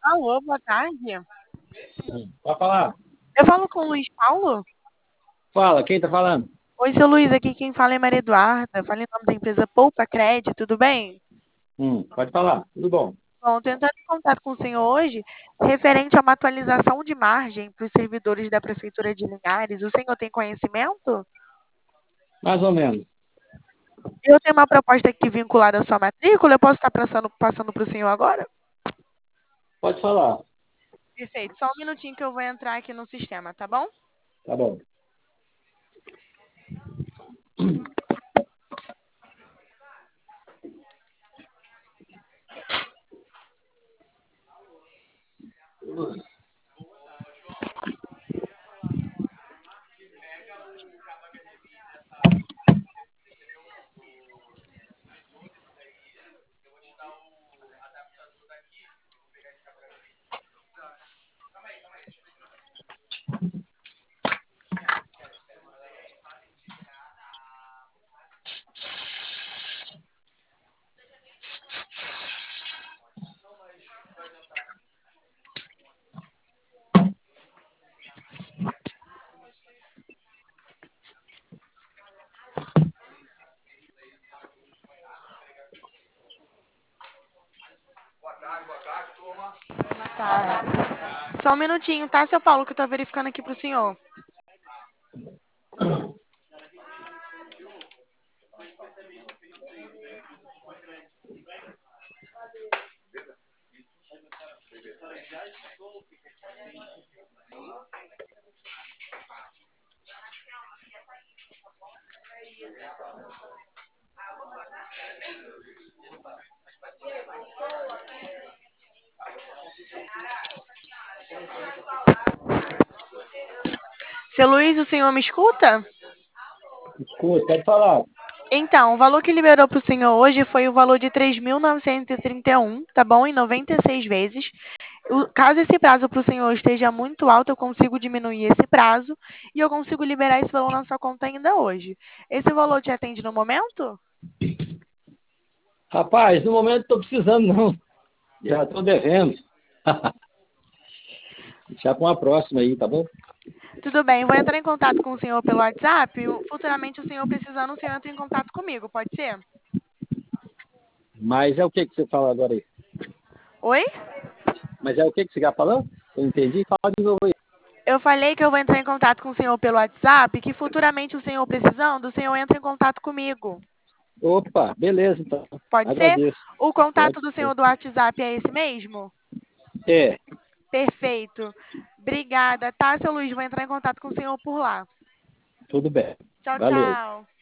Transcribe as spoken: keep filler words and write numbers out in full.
Alô, boa tarde. Hum, Pode falar. Eu falo com o Luiz Paulo? Fala, quem tá falando? Oi, seu Luiz, aqui quem fala é Maria Eduarda. Fala em nome da empresa Poupa Crédito, tudo bem? Hum, pode falar, tudo bom. Bom, tô entrando em contato com o senhor hoje, referente a uma atualização de margem para os servidores da Prefeitura de Linhares. O senhor tem conhecimento? Mais ou menos. Eu tenho uma proposta aqui vinculada à sua matrícula, eu posso estar passando, passando para o senhor agora? Pode falar. Perfeito, só um minutinho que eu vou entrar aqui no sistema, tá bom? Tá bom. Tá. Só um minutinho, tá, seu Paulo, que eu tô verificando aqui para o senhor. Seu Luiz, o senhor me escuta? Escuta, pode falar. Então, o valor que liberou para o senhor hoje foi o valor de três mil novecentos e trinta e um, tá bom? Em noventa e seis vezes. O- caso esse prazo para o senhor esteja muito alto, eu consigo diminuir esse prazo e eu consigo liberar esse valor na sua conta ainda hoje. Esse valor te atende no momento? Rapaz, no momento não tô precisando não. Já tô devendo. Deixar para uma próxima aí, tá bom? Tudo bem, vou entrar em contato com o senhor pelo WhatsApp. e Futuramente, o senhor precisando, o senhor entra em contato comigo, pode ser? Mas é o que que você fala agora aí? Oi? Mas é o que que você está falando? Eu não entendi. Fala de novo aí. Eu falei que eu vou entrar em contato com o senhor pelo WhatsApp, que futuramente o senhor precisando, o senhor entra em contato comigo. Opa, beleza então. Pode ser? Agradeço. O Pode contato do ser. senhor do WhatsApp é esse mesmo? É, Perfeito. Obrigada, tá, seu Luiz? Vou entrar em contato com o senhor por lá. tudo bem. Tchau, Valeu. tchau.